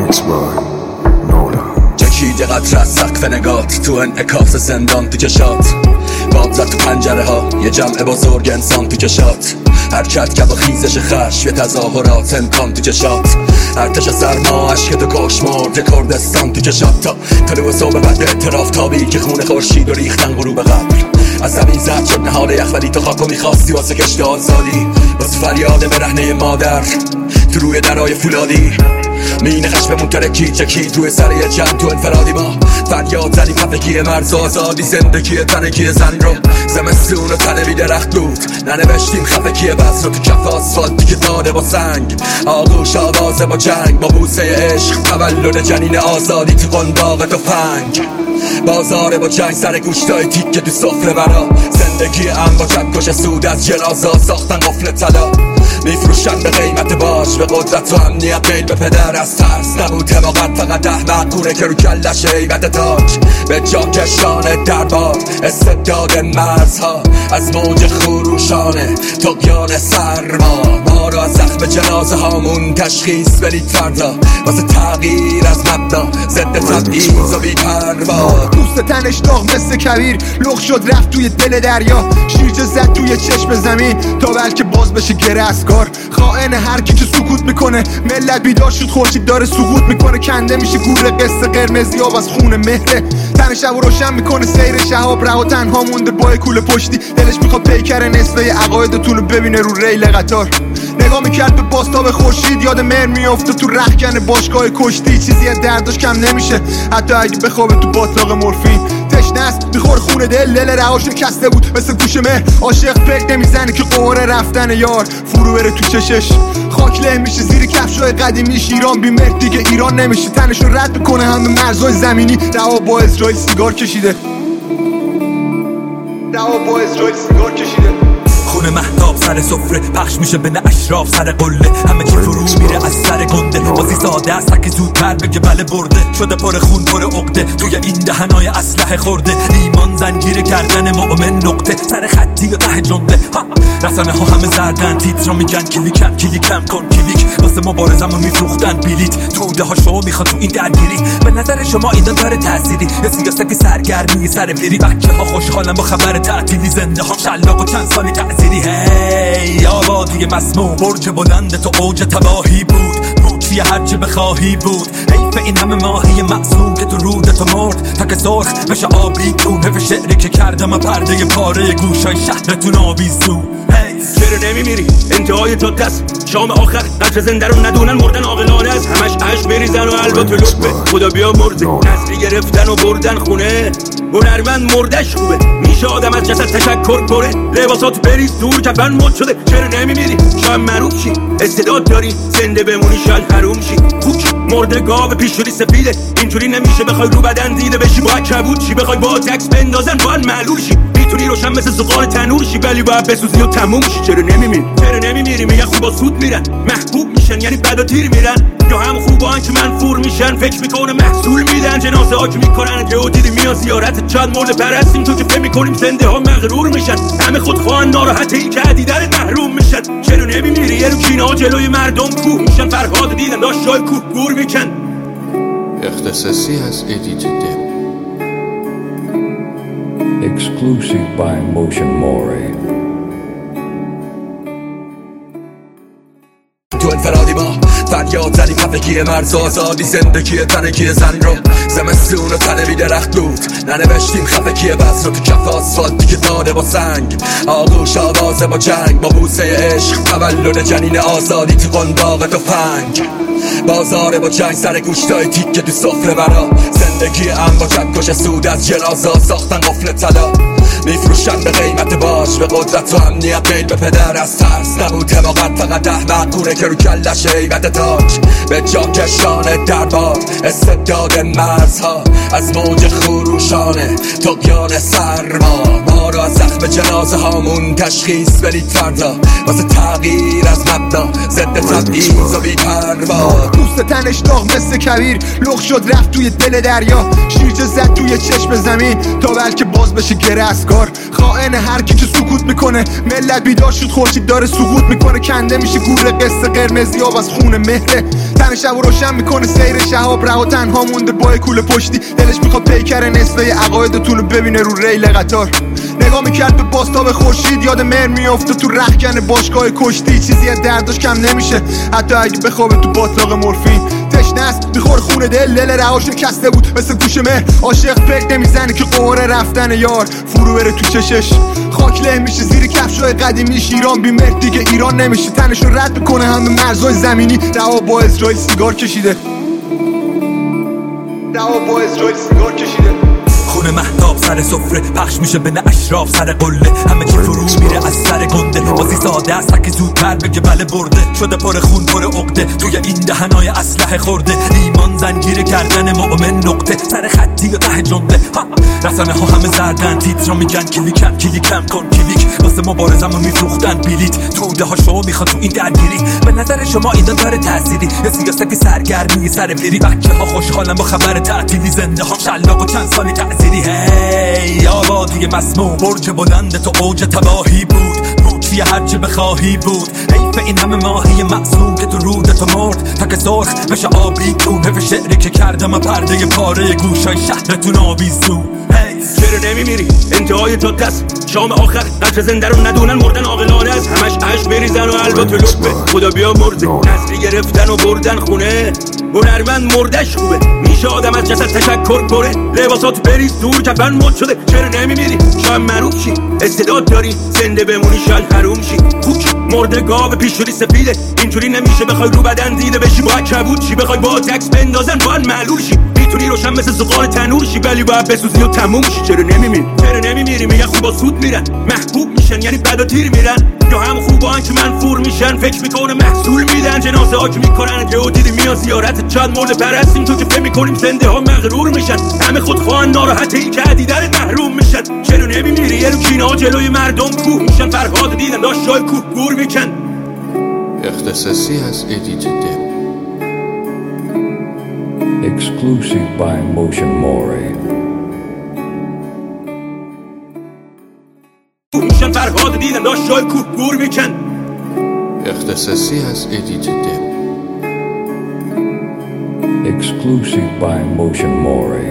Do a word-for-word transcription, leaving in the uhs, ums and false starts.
چکیده قطر از سقف نگات تو انعکاس زندان تو چشات باد زد تو پنجره ها یه جمع بزرگ انسان تو چشات حرکت که با خیزش خشم یه تظاهرات امکان تو چشات ارتش سرما عشق تو کش مرد یه کردستان تو چشات تا طلوع صبح بعد اعتراف تابی که خون خورشید و ریختن غروب قبر از زمین زد شد نهال یخ ولی تو خاکو میخواستی واسه کشت آزادی واسه فریاد برهنه مادر تو روی درای فولادی مین خشممون ترکی چکید روی سر یه جمع تو انفرادی ما فریاد زدیم خفگی مرز آزادی زندگی تنکی زن رو زمستون و تنه بی درخت بود ننوشتیم خفگی بس رو تو کف آسفالتی که داده با سنگ آغوش آوازه با جنگ با بوسه عشق تولد جنین آزادی تو قنباغ تفنگ بازاره با جنگ سر گوشتای تیکه تو سفره برا زندگی ام با چکش سود از جنازا ساختن قفل طلا میفروشن به قیمت باش به قدرت و امنیت میل به پدر از ترس نبود حماقت فقط احمق که رو کلش هیبت تاج به جا کشان دربار استبداد مرزها از موج خروشانه طغیان سرما ما رو از زخم جنازه هامون تشخیص بدید فردا واسه تغییر از مبدا ضد تبعیض و بی‌پروا دوست تنش داغ مثل کویر لغ شد رفت توی دل دریا شیرجه زد توی چشم زمین تا بلکه باز بشه گره از کار خائن هر کی که سکوت میکنه ملت بیدار شد خورشید داره سقوط میکنه کنده میشه گور قصه قرمزی آب از خون مهره تن شب و روشن میکنه سیر شهاب رها تنها مونده با کوله پشتی دلش میخواد پیکر نصفه عقایدتون رو ببینه رو ریل قطار نگاه میکرد به بازتاب خورشید یاد مهر میافته تو رختکن باشگاه کشتی چیزی از درداش کم نمیشه حتی اگه بخوابه تو باطلاق مورفین تشنه است میخور خون دل دل رهاش کسته بود مثل گوش مهر عاشق پک نمیزنه که قوره رفتن یار فرو بره تو چشش خاک له میشه زیر کفشای قدیمیش ایران بی مهر دیگه ایران نمیشه تنشو رد میکنه هم به مرزهای زمینی رها با اسرائیل سیگار کشیده رها با اسرائیل سیگار کشیده خون مهتاب سر سفره پخش میشه بین اشراف سر قله همه چی فرو میره از سر گنده بازی ساده است که زودتر بگه بله برده شده پر خون پر عقده توی این دهنای اسلحه خورده ایمان زنجیر کردن مؤمن نقطه سر خطی و ته جنده رسانه ها همه زردن تیترا میگن کلیکم کلیکم کن کلیک واسه مبارزمو میفروختن بلیت توده ها شو میخواد تو این درگیری به نظر شما اینا داره تأثیری یا سیاستی سرگرمی سر بری بچه ها خوشحالن با خبر تعطیلی زنده ها شلاق و چند سالی تأثیری هی آبادی مسموم برج بلند تو اوج تباهی بود موچی هرچی بخواهی بود حیف این همه ماهی معصوم که تو رود تو مرد تا که سرخ بشه آبی کون حیف شعری که کردم پرده پاره گوشای شهرتون آویزون چرا نمیمیری انتهای جاده است شام آخر قطر زنده رو ندونن مردن عاقلانه است همش عشق بریزن و البته لقمه خدا بیا مرده نسلی گرفتن و بردن خونه هنرمند مردش خوبه میشه آدم از جسد تشکر کنه لباسات بریز دور کفن مد شده چرا نمیمیری شاید معروف شی استعداد داری زنده بمونی شاید حروم شی خوک مرده گاو پیشوری سفیده اینجوری نمیشه بخوای رو بدن دیده بشی با کبود شی بخوای با تکس بندازن باید معلول شی میتونی روشن مثل زغال تنور شی ولی باید بسوزی و تموم شی چرا نمیمیری چرا نمیمیری میگه خوبا سود میرن محبوب میشن یعنی بد و تیر میرن یا هم خوبان که منفور میشن فکر میکنه محصول میدن جنازه ها که میکنن که دیدی میاد زیارت چند مرد پرستیم تو که فهم میکنیم زنده ها مغرور میشن همه خودخواهن ناراحته ای که دیدن محروم میشن چرا نمیمیری یه رو کینه ها جلوی مردم کوه میشن فرهاد دیدن داشت جای کوه گور میکن اختصاصی از ادیت دل Exclusive by Motion Mori. تو انفرادی ما فریاد زدیم خفگی مرز آزادی زندگی تنکی زن رو زمستون و تنه بی درخت بود ننوشتیم خفگی بس رو تو کف آسفالتی که داده با سنگ آغوش آوازه با جنگ با بوسه عشق تولد جنین آزادی تو قنباغ تفنگ بازاره با جنگ سر گوشتای تیکه تو سفره برا زندگی ام با چکش سود از جنازا ساختن قفل طلا میفروشن به قیمت باش به قدرت و امنیت میل به پدر از ترس نبود حماقت فقط احمق که رو کلش هیبت تاج به جا کشان دربار استبداد مرزها از موج خروشانه طغیان سرما ما رو از زخم جنازه هامون تشخیص بدید فردا واسه تغییر از مبدا ضد تبعیض و بی‌پروا دوست تنش داغ مثل کویر لغ شد رفت توی دل دریا شیرجه زد توی چشم زمین تا بلکه باز بشه گره از دستگار خائن هر کی که سکوت میکنه ملت بیدار شد خورشید داره سقوط میکنه کنده میشه گور قصه قرمزی آب از خون مهره تن شب و روشن میکنه سیر شهاب رها تنها مونده با کوله پشتی دلش میخواد پیکر نصفه عقایدتون رو ببینه رو ریل قطار نگاه میکرد به باستاب خورشید یاد مهر میافته تو رختکن باشگاه کشتی چیزی از درداش کم نمیشه حتی اگه بخوابه تو باطلاق مورفین تشنه است میخوره خون دل دل رهاش شکسته بود مثل گوش مهر عاشق فکر نمیزنه که قوره رفتن یار فرو بره تو چشش خاک له میشه زیر کفشای قدیمیش ایران بی مهر دیگه ایران نمیشه تنشو رد میکنه هم به مرزهای زمینی رها با اسرائیل سیگار کشیده رها با اسرائیل سیگار کشیده خون مهتاب سر سفره پخش میشه بین اشراف سر قله همه چی فرو میره از سر گنده بازی ساده است که زودتر بگه بله برده شده پر خون پر عقده توی این دهنای اسلحه خورده ایمان زنجیره کردن مؤمن نقطه سر خطی و ته جنده رسانه ها همه زردن تیترا میگن کلیکم کلیکم کن کلیک واسه مبارزم میفروختن بلیت توده ها شما میخواد تو این درگیری به نظر شما اینا داره تأثیری یا سیاستی سرگرمی سر پیری بچه ها خوشحالن با خبر تعطیلی زنده ها شلاق و چند سالی تأثیری هی آبادی مسموم برج بلند تو اوج تباهی بود موچی هرچی بخواهی بود حیف این همه ماهی معصوم که تو رود تو مرد تا که سرخ بشه آبی کون حیف شعری که کردم پرده پاره گوشای شهرتون آویزون چرا نمیمیری انتهای جاده است شام آخر قدر زنده رو ندونن مردن عاقلانه است همش عشق بریزن و البته لطفه خدا بیا مرده نسلی گرفتن و بردن خونه هنرمند مردش خوبه میشه آدم از جسد تشکر کنه لباسات بریز دور کفن مد شده چرا نمیمیری شاید معروف شی استعداد داری زنده بمونی شاید حروم شی خوک مرده گاو پیشوری سفیده اینجوری نمیشه بخوای رو بدن دیده بشی باید کبود شی بخوای با تکس بندازن باید معلول شی میتونی روشن مثل زغال تنور شی ولی باید بسوزی و تموم شی چرا نمیمیری چرا نمیمیری میگه خوبا سود میرن محبوب میشن یعنی بد و تیر میرن یا هم خوبان که منفور میشن فکر میکنه محصول میدن جنازه ها که میکنن که او دیدی میاد زیارت چند مورد پرستیم تو که فکر میکنیم زنده ها مغرور میشن همه خودخواهن ناراحت این که دیدن محروم میشن چرا نمیمیری یه رو کینه ها جلوی مردم کوه میشن فرهاد دیدن داشت جای کوه گور میکن اختصاصی از ادیت دب Exclusive by Motion Moray. میشن فرهاد دیدن داشت جای کوه گور میکن اختصاصی از ادیت دب Exclusive by Motion Moray.